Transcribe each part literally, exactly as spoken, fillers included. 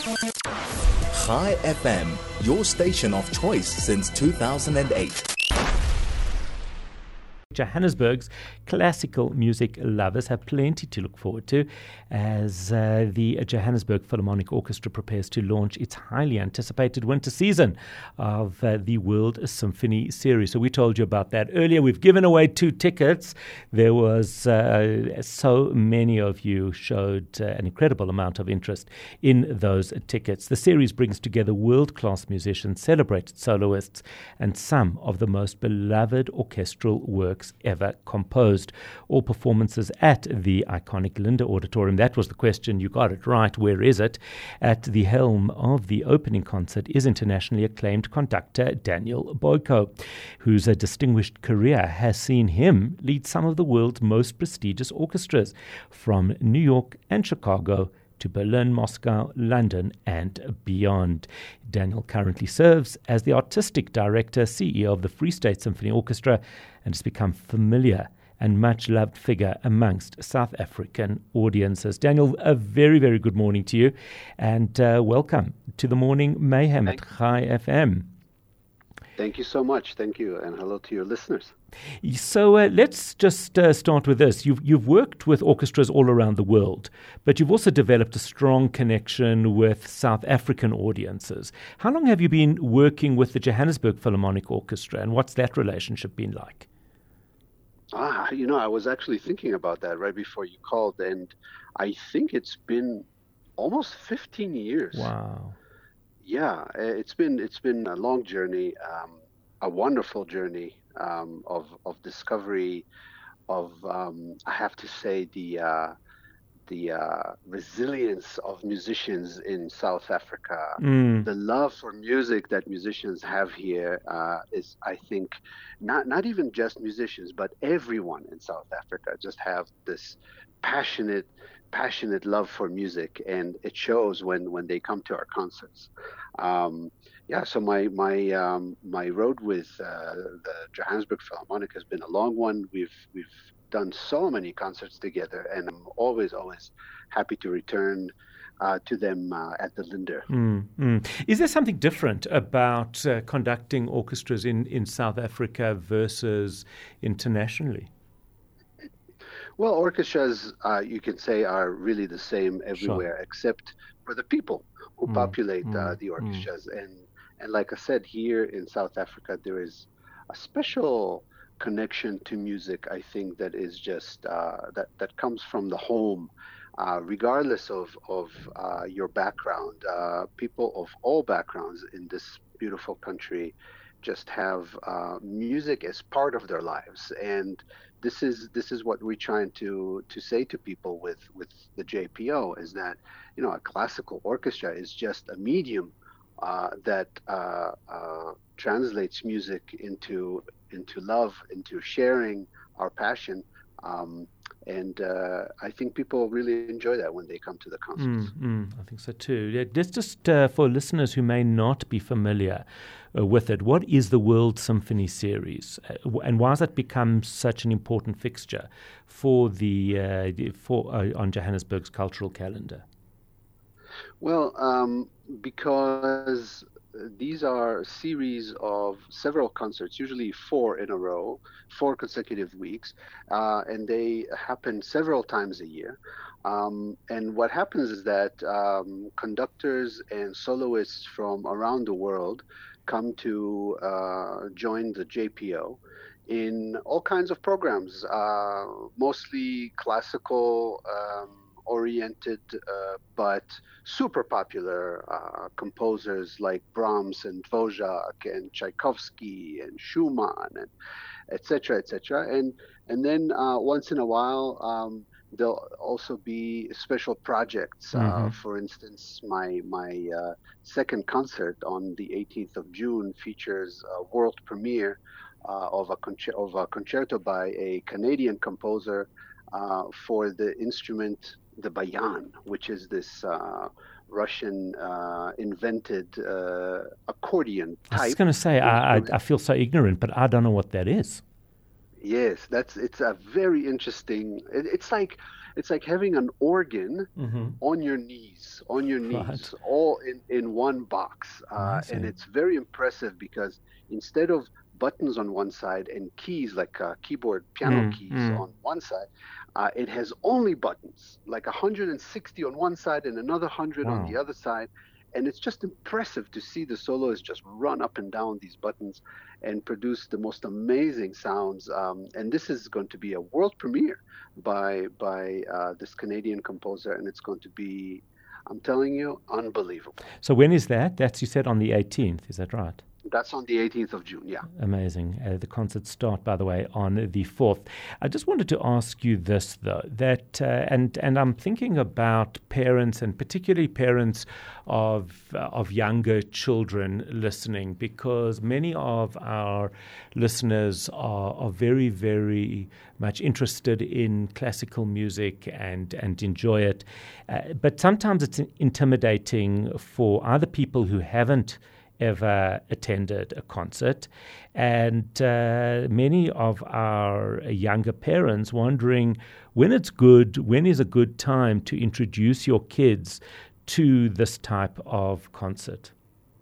Chai F M, your station of choice since two thousand eight. Johannesburg's classical music lovers have plenty to look forward to as uh, the Johannesburg Philharmonic Orchestra prepares to launch its highly anticipated winter season of uh, the World Symphony Series. So we told you about that earlier. We've given away two tickets. There was uh, so many of you showed uh, an incredible amount of interest in those tickets. The series brings together world-class musicians, celebrated soloists, and some of the most beloved orchestral works ever composed. All performances at the iconic Linda Auditorium. That was the question. You got it right. Where is it? At the helm of the opening concert is internationally acclaimed conductor Daniel Boyko, whose a distinguished career has seen him lead some of the world's most prestigious orchestras, from New York and Chicago to Berlin, Moscow, London, and beyond. Daniel currently serves as the artistic director, C E O of the Free State Symphony Orchestra, and has become familiar and much loved figure amongst South African audiences. Daniel, a very, very good morning to you, and uh, welcome to the Morning Mayhem Thank at Chai F M. Thank you so much. Thank you, and hello to your listeners. So uh, let's just uh, start with this. You've, you've worked with orchestras all around the world, but you've also developed a strong connection with South African audiences. How long have you been working with the Johannesburg Philharmonic Orchestra, and what's that relationship been like? Ah, you know, I was actually thinking about that right before you called, and I think it's been almost fifteen years. Wow. Yeah, it's been it's been a long journey, um, a wonderful journey um, of of discovery, of um, I have to say the uh, the uh, resilience of musicians in South Africa. Mm. The love for music that musicians have here uh, is, I think, not not even just musicians, but everyone in South Africa just have this passionate. passionate love for music, and it shows when when they come to our concerts. Um, yeah, so my my um, my road with uh, the Johannesburg Philharmonic has been a long one. We've we've done so many concerts together, and I'm always always happy to return uh, to them uh, at the Linda. Mm, mm. Is there something different about uh, conducting orchestras in, in South Africa versus internationally? Well, orchestras, uh, you can say, are really the same everywhere, sure. except for the people who mm, populate mm, uh, the orchestras. Mm. And and like I said, here in South Africa, there is a special connection to music, I think, that is just, uh, that, that comes from the home, uh, regardless of, of uh, your background. Uh, people of all backgrounds in this beautiful country just have uh, music as part of their lives. And This is this is what we're trying to to say to people with, with the J P O, is that, you know, a classical orchestra is just a medium uh, that uh, uh, translates music into into love, into sharing our passion, um, and uh, I think people really enjoy that when they come to the concerts. Mm, mm, I think so too. Yeah, just just uh, for listeners who may not be familiar uh, with it, what is the World Symphony Series, uh, and why has it become such an important fixture for the uh, for uh, on Johannesburg's cultural calendar? Well, um, because these are a series of several concerts, usually four in a row, four consecutive weeks, uh, and they happen several times a year. Um, and what happens is that um, conductors and soloists from around the world come to uh, join the J P O in all kinds of programs, uh, mostly classical um, oriented, uh, but super popular uh, composers like Brahms and Dvorak and Tchaikovsky and Schumann and et cetera, et cetera. And and then uh, once in a while, um, there'll also be special projects. Mm-hmm. Uh, for instance, my my uh, second concert on the eighteenth of June features a world premiere uh, of a concer- of a concerto by a Canadian composer uh, for the instrument the bayan, which is this uh, Russian uh, invented uh, accordion type. I was going to say, I, I I feel so ignorant, but I don't know what that is. Yes, that's it's a very interesting. It, it's like it's like having an organ Mm-hmm. on your knees, on your knees, Right. all in, in one box. Uh, Amazing. and it's very impressive because instead of buttons on one side and keys like uh, keyboard piano Mm, keys mm. on one side, uh, it has only buttons, like one hundred sixty on one side and another one hundred on the Wow. other side. And it's just impressive to see the soloists just run up and down these buttons and produce the most amazing sounds. Um, and this is going to be a world premiere by by uh, this Canadian composer, and it's going to be, I'm telling you, unbelievable. So when is that? That's, you said, on the eighteenth. Is that right? That's on the eighteenth of June, yeah. Amazing. Uh, the concerts start, by the way, on the fourth. I just wanted to ask you this, though, that, uh, and and I'm thinking about parents, and particularly parents of uh, of younger children listening, because many of our listeners are, are very, very much interested in classical music and, and enjoy it. Uh, but sometimes it's intimidating for other people who haven't ever attended a concert, and uh, many of our younger parents wondering when it's good, when is a good time to introduce your kids to this type of concert.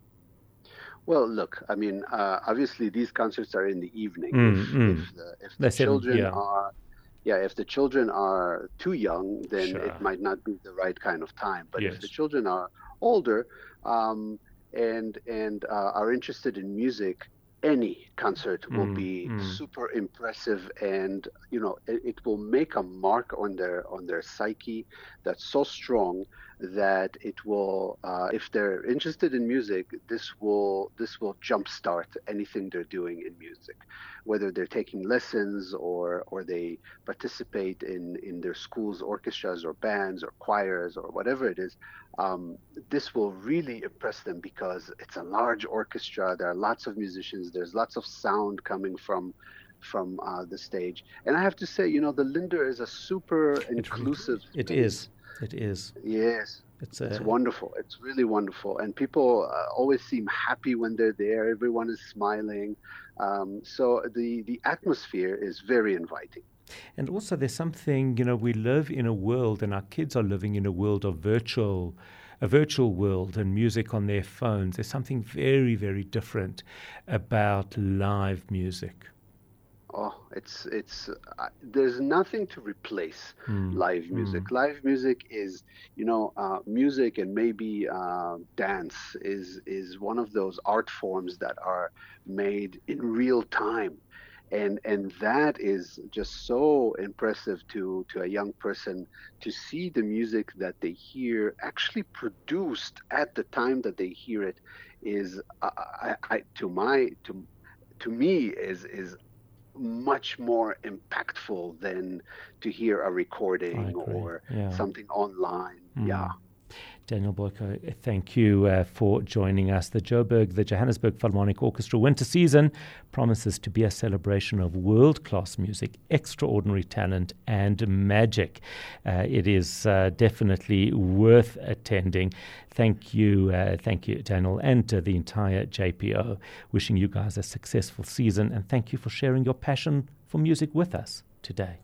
Well, look, I mean, uh, obviously these concerts are in the evening. Mm, if mm. if the, if the They said, children yeah. are, yeah, if the children are too young, then Sure. it might not be the right kind of time. But Yes. if the children are older, um, and and uh, are interested in music, any concert will Mm, be mm. super impressive, and you know it, it will make a mark on their on their psyche that's so strong that it will, uh, if they're interested in music, this will this will jumpstart anything they're doing in music, whether they're taking lessons or or they participate in in their school's orchestras or bands or choirs or whatever it is. Um, this will really impress them because it's a large orchestra. There are lots of musicians. There's lots of sound coming from from uh, the stage. And I have to say, you know, the Linder is a super inclusive It space. is. It is. Yes. It's, It's a, wonderful. It's really wonderful. And people uh, always seem happy when they're there. Everyone is smiling. Um, so the, the atmosphere is very inviting. And also there's something, you know, we live in a world, and our kids are living in a world of virtual, a virtual world and music on their phones. There's something very, very different about live music. Oh, it's it's uh, there's nothing to replace Mm, live music. mm. Live music is, you know, uh, music and maybe uh, dance is is one of those art forms that are made in real time, and and that is just so impressive to to a young person to see the music that they hear actually produced at the time that they hear it is uh, I, I to my to to me is is much more impactful than to hear a recording agree. or Yeah. something online. Mm. Yeah. Daniel Boyko, thank you uh, for joining us. The Joburg, the Johannesburg Philharmonic Orchestra winter season promises to be a celebration of world-class music, extraordinary talent, and magic. Uh, it is uh, definitely worth attending. Thank you, uh, thank you, Daniel, and uh, the entire J P O. Wishing you guys a successful season, and thank you for sharing your passion for music with us today.